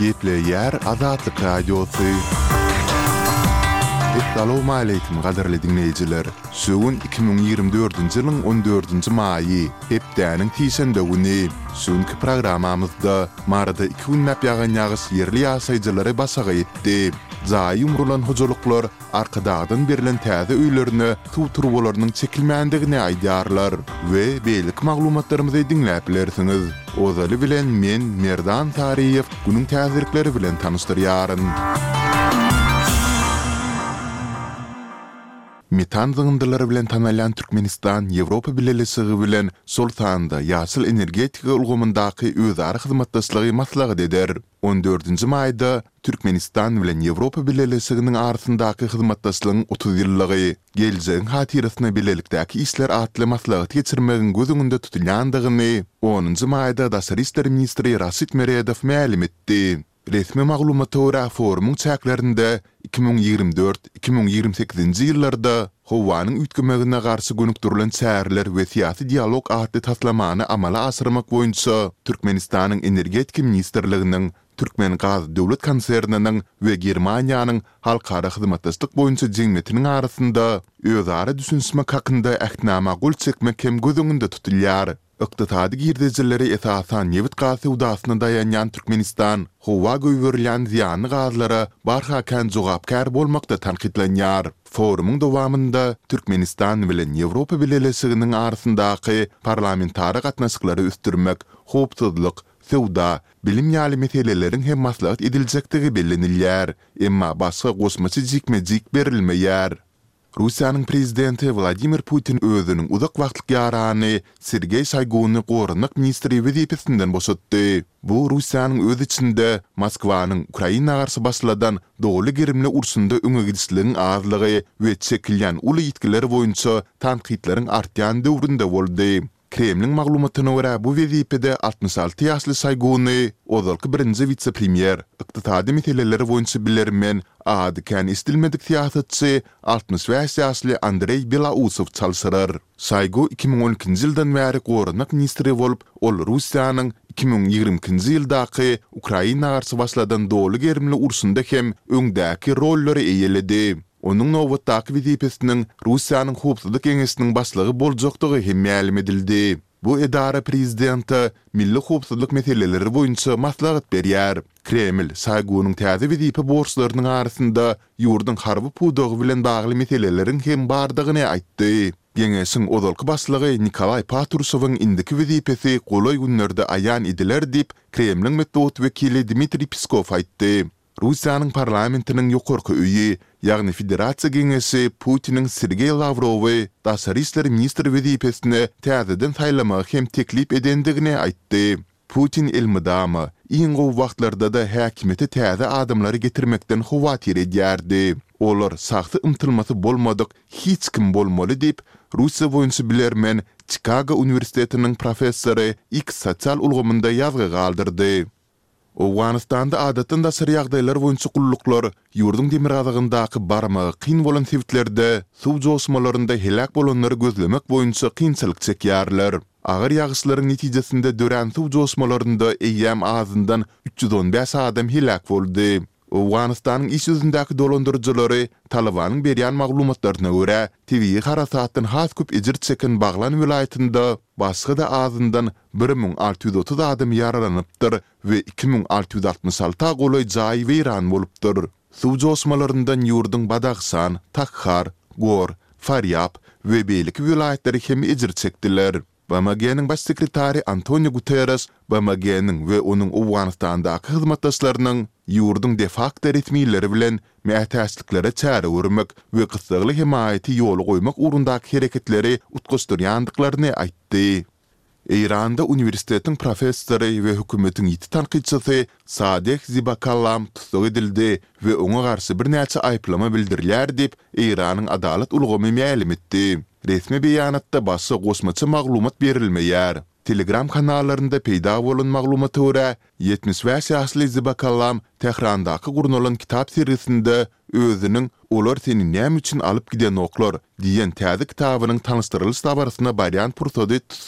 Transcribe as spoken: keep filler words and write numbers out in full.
Gepleyer Azatlyk Radiosu. Assalamu alaykum gaderli dinleyijiler. Şuun iki bin ýygrimi dördünji ýylyň on dördünji maýy, hepdäniň tişende güni. Şuňky programamyzda marada iki günnäp ýagan ýagyş ýerli ýaşaýjylary basaga etdi. Zaý umrulan hojuluklar arkadadan berilen täze öýlerini tuturwalarynyň çekilmändigini aýdýarlar we beýlik maglumatlarymyzy dinläp bilersiňiz. Ozaly bilen men Merdan Tariýew günüň täzirikleri bilen tanışdyrýaryn. Metan zığındylary bilen tanalan Türkmenistan Ýewropa Birleşigi bilen sol sanda ýaşyl energetika ulgamyndaky özara hyzmatdaşlygy maslahat eder. on dördünji maýda Türkmenistan bilen Ýewropa Birleşiginiň arasyndaky hyzmatdaşlygyň otuz ýyllygy, geljegiň hatyrasına bilelikdäki işler atly maslahat geçirmegiň gözüňde tutulýandygyny onunji maýda Daşary işler ministri Rasit Meredow ma'lum etdi. Resmi maglumata görä forumuň çäklerinde iki bin ýygrimi dört iki bin ýygrimi sekizinji ýyllarda howanyň üýtgemegine garşy gönükdirilen çäreler we syýasy dialog atly taslamany amala asyrmak boýunça Türkmenistanyň energetika ministrliginiň, Türkmen Gaz döwlet konserniniň we Germaniýanyň halkara hyzmatdaşlyk boýunça jemgyýetiniň arasynda özara düşünmek hakynda ähtnama gol çekmek hem gözüňde tutulýar. Iqtisadi girdijileri esasan Newit gazy udasyna dayanýan Türkmenistan howa göýberilýän ziýanly gazlara barhakan jogapkar bolmakda tanqidlenýär. Forumuň dowamynda Türkmenistan bilen Ýewropa Birleşiginiň arasyndaky parlamentary gatnaşyklary üstürmek, howpsuzlyk, sowda, bilim ýaly meseleleriň hem maslahat ediljekdigi bellenilýär, emma başga gosmaçy jikmejik berilmeýär. Russiýanyň prezidenti Vladimir Putin özüniň uzak wagtlyk ýarany Sergey Shoyguny gorunlyk ministri wezipesinden boşatdy. Bu Russiýanyň öz içinde Moskwanyň Ukraina garşy başladan dogly girimli ursunda öňe gidişligiň azlygy we çekilýän uly ýetkileri boýunça tanqidleriň artýan döwründe boldy. Kremliň maglumatyna görä bu wezipede altmış alty ýaşly Shoyguny ozalky birinji vitse-premier, ykdysady meseleleri boýunça bilermen adykan istilmedik siýasatçy altmış beş ýaşly Andrey Belausow çalşyrar. Shoygu iki bin on ikinji ýyldan bäri gorunlyk ministri bolup, ol Russiýanyň iki bin ýygrimi-nji ýyldaky Ukraina garşy başladan dogly gerimli ursunda hem öňdäki rolleri eýeledi. Onun nowatdaky wezipesiniň Russiýanyň howpsuzlyk geňeşiniň başlygy boljakdygy hem ma'lum edildi. Bu edara prezidenti milli howpsuzlyk meseleleri boýunça maslahat berýär. Kreml Shoygunyň täze wezipe borçlarynyň arasynda ýurdun harby pudogy bilen bagly meseleleriň hem bardygyny aýtdy. Geňeşiň ozalky başlygy Nikolay Patrusowyň indiki wezipesi golay günlerde aýan ediler diýip Kremliň medeniýet wekili Dmitri Peskov aýtdy. Russiýanyň parlamentiniň ýokarky öýi, ýagny Federasiýa Geňeşi Putiniň Sergey Lavrowy Daşary işleri ministri wezipesine täzeden saýlamak hem teklip edendigini aýtdy. Putin elmydamy, iň gowy wagtlarda da häkimete täze adamlary getirmekden howatyr edýärdi. Olar saxty ymtylmasy bolmadyk, hiç kim bolmaly diýip Russiýa boýunça bilermen Chicago Uniwersitetiniň professory X sosial ulgamynda ýazgy galdyrdy. Owganistanda adatynda sır ýagdaýlar boýunça gulluklar ýurdun demir azagyndaky barmagy kyn bolan sebitlerde suw josmalarynda helak bolanlary gözlemek boýunça kynçylyk çekýärler. Agyr ýagyşlaryň netijesinde dören suw josmalarynda eýýäm azyndan üç ýüz on beş adam helak boldy. Owganistanyň iş ýüzündäki dolandyrjylary Talabanyň berýän maglumatlaryna görä, T V harasatdan has köp ejir çeken Baglan vilayetinde başga da azyndan bir min alty ýüz otuz adam ýaralanypdyr we iki min alty ýüz altmış alty goly jaý weýran bolupdyr. Suw josmalaryndan ýurdun Badagsan, Takhar, Gor, Faryab we beýlik vilayetleri hem ejir çekdiler. B M G'niň baş sekretary Antonio Guterres, B M G'niň we onuň Owganistandaky hyzmatdaşlarynyň ýurdun de facto resmiýetleri bilen mätäçliklere çäre görmek we gysgaly himayaty ýoly goýmak urundaky hereketleri utguşdyrýandyklaryny aýtdy. Eýranda uniwersitetiň professory we hökümetiň ýiti tanqidçisi Sadek Zibakallam tutsak edildi we oňa garşy bir näçe aýplama bildirilýär diýip Eýranyň adalet ulgamy ma'lum etdi. Resmi beýanatda başga gosmaçy maglumat berilmeýär. Telegram kanallarında peýda bolan maglumata görä yetmiş beş ýaşly Zibakallam Tehrandaky gurnulan kitap serisinde özüniň olar seni näme üçin alyp giden oklar diýen täze kitabynyň tanışdyrylýş tabaryna barýan pursady